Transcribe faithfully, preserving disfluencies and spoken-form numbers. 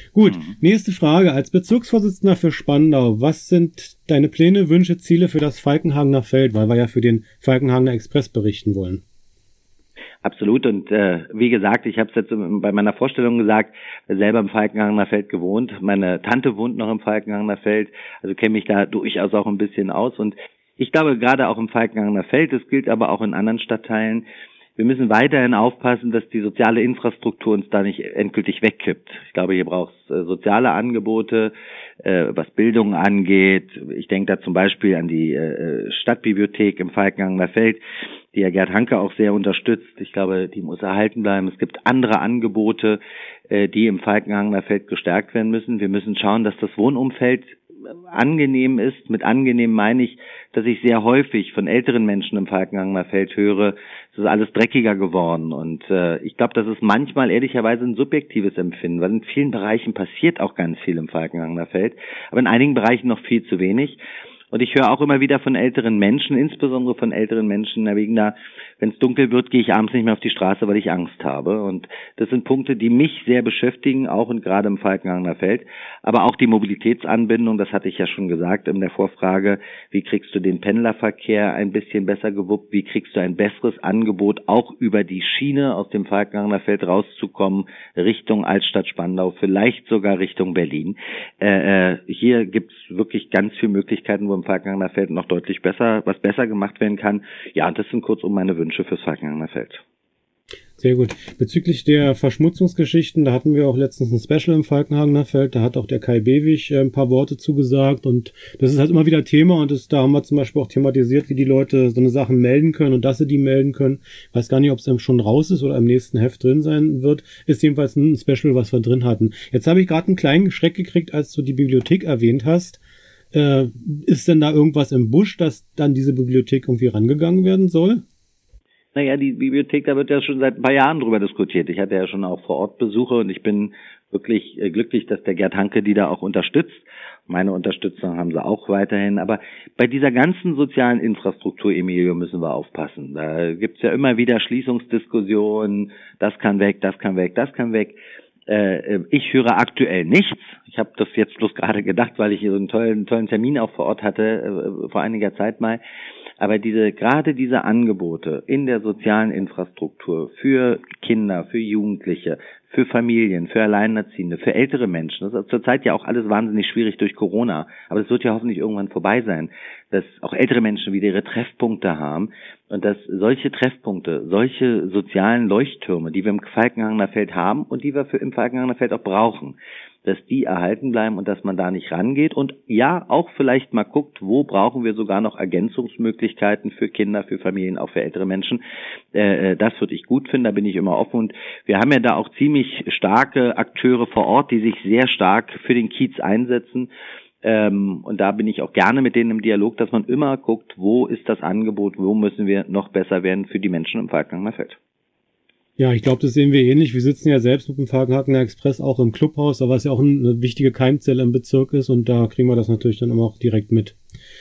Gut, Mhm. nächste Frage. Als Bezirksvorsitzender für Spandau, was sind deine Pläne, Wünsche, Ziele für das Falkenhagener Feld, weil wir ja für den Falkenhagener Express berichten wollen? Absolut. Und äh, wie gesagt, ich habe es jetzt bei meiner Vorstellung gesagt, selber im Falkenhagener Feld gewohnt. Meine Tante wohnt noch im Falkenhagener Feld, also kenne mich da durchaus auch ein bisschen aus. Und ich glaube, gerade auch im Falkenhagener Feld, das gilt aber auch in anderen Stadtteilen, wir müssen weiterhin aufpassen, dass die soziale Infrastruktur uns da nicht endgültig wegkippt. Ich glaube, hier braucht es äh, soziale Angebote, äh, was Bildung angeht. Ich denke da zum Beispiel an die äh, Stadtbibliothek im Falkenhagener Feld, die ja Gerd Hanke auch sehr unterstützt. Ich glaube, die muss erhalten bleiben. Es gibt andere Angebote, äh, die im Falkenhagener Feld gestärkt werden müssen. Wir müssen schauen, dass das Wohnumfeld angenehm ist. Mit angenehm meine ich, dass ich sehr häufig von älteren Menschen im Falkenhagener Feld höre, es ist alles dreckiger geworden. Und äh, ich glaube, das ist manchmal ehrlicherweise ein subjektives Empfinden, weil in vielen Bereichen passiert auch ganz viel im Falkenhagener Feld, aber in einigen Bereichen noch viel zu wenig. Und ich höre auch immer wieder von älteren Menschen, insbesondere von älteren Menschen, Herr Wegener, wenn es dunkel wird, gehe ich abends nicht mehr auf die Straße, weil ich Angst habe. Und das sind Punkte, die mich sehr beschäftigen, auch und gerade im Falkenhagener Feld. Aber auch die Mobilitätsanbindung, das hatte ich ja schon gesagt in der Vorfrage, wie kriegst du den Pendlerverkehr ein bisschen besser gewuppt, wie kriegst du ein besseres Angebot, auch über die Schiene aus dem Falkenhagener Feld rauszukommen, Richtung Altstadt Spandau, vielleicht sogar Richtung Berlin. Äh, hier gibt es wirklich ganz viele Möglichkeiten, wo im Falkenhagener Feld noch deutlich besser, was besser gemacht werden kann. Ja, und das sind kurzum meine Wünsche fürs Falkenhagener Feld. Sehr gut. Bezüglich der Verschmutzungsgeschichten, da hatten wir auch letztens ein Special im Falkenhagener Feld, da hat auch der Kai Bewig ein paar Worte zugesagt und das ist halt immer wieder Thema und das, da haben wir zum Beispiel auch thematisiert, wie die Leute so eine Sachen melden können und dass sie die melden können. Ich weiß gar nicht, ob es schon raus ist oder im nächsten Heft drin sein wird. Ist jedenfalls ein Special, was wir drin hatten. Jetzt habe ich gerade einen kleinen Schreck gekriegt, als du die Bibliothek erwähnt hast. Äh, ist denn da irgendwas im Busch, dass dann diese Bibliothek irgendwie rangegangen werden soll? Naja, die Bibliothek, da wird ja schon seit ein paar Jahren drüber diskutiert. Ich hatte ja schon auch vor Ort Besuche und ich bin wirklich äh, glücklich, dass der Gerd Hanke die da auch unterstützt. Meine Unterstützung haben sie auch weiterhin. Aber bei dieser ganzen sozialen Infrastruktur, Emilio, müssen wir aufpassen. Da gibt's ja immer wieder Schließungsdiskussionen. Das kann weg, das kann weg, das kann weg. Äh, ich höre aktuell nichts. Ich habe das jetzt bloß gerade gedacht, weil ich hier so einen tollen, tollen Termin auch vor Ort hatte, äh, vor einiger Zeit mal. Aber diese, gerade diese Angebote in der sozialen Infrastruktur für Kinder, für Jugendliche, für Familien, für Alleinerziehende, für ältere Menschen, das ist zurzeit ja auch alles wahnsinnig schwierig durch Corona, aber es wird ja hoffentlich irgendwann vorbei sein, dass auch ältere Menschen wieder ihre Treffpunkte haben und dass solche Treffpunkte, solche sozialen Leuchttürme, die wir im Falkenhagener Feld haben und die wir für im Falkenhagener Feld auch brauchen, dass die erhalten bleiben und dass man da nicht rangeht und ja, auch vielleicht mal guckt, wo brauchen wir sogar noch Ergänzungsmöglichkeiten für Kinder, für Familien, auch für ältere Menschen. Äh, das würde ich gut finden, da bin ich immer offen und wir haben ja da auch ziemlich starke Akteure vor Ort, die sich sehr stark für den Kiez einsetzen. Ähm, und da bin ich auch gerne mit denen im Dialog, dass man immer guckt, wo ist das Angebot, wo müssen wir noch besser werden für die Menschen im Falkenhagener Feld. Ja, ich glaube, das sehen wir ähnlich. Wir sitzen ja selbst mit dem Falkenhagener Express auch im Clubhaus, was ja auch eine wichtige Keimzelle im Bezirk ist und da kriegen wir das natürlich dann immer auch direkt mit.